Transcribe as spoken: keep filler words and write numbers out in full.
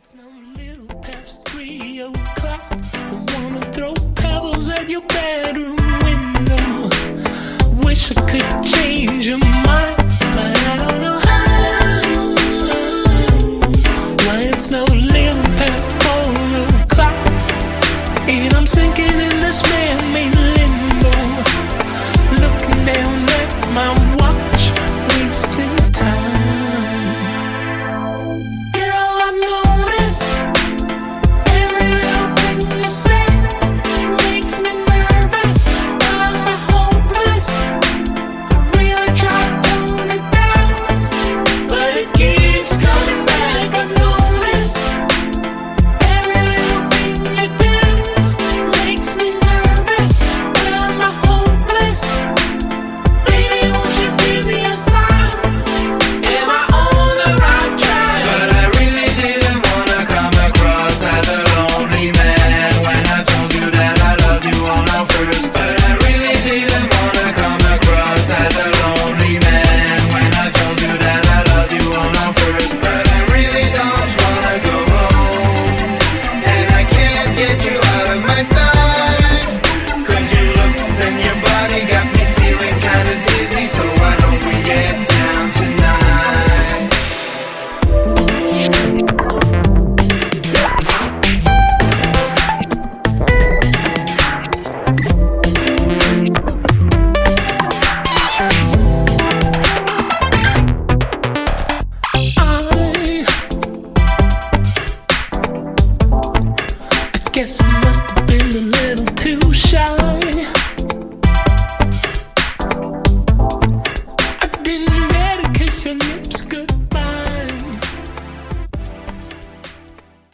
It's now a little past three o'clock. I wanna throw pebbles at your bedroom window. Wish I could change your mind, but I don't know how. Why it's now a little past four o'clock, and I'm sinking in this man-made limbo, looking down at my watch, wasting time. Guess I must have been a little too shy.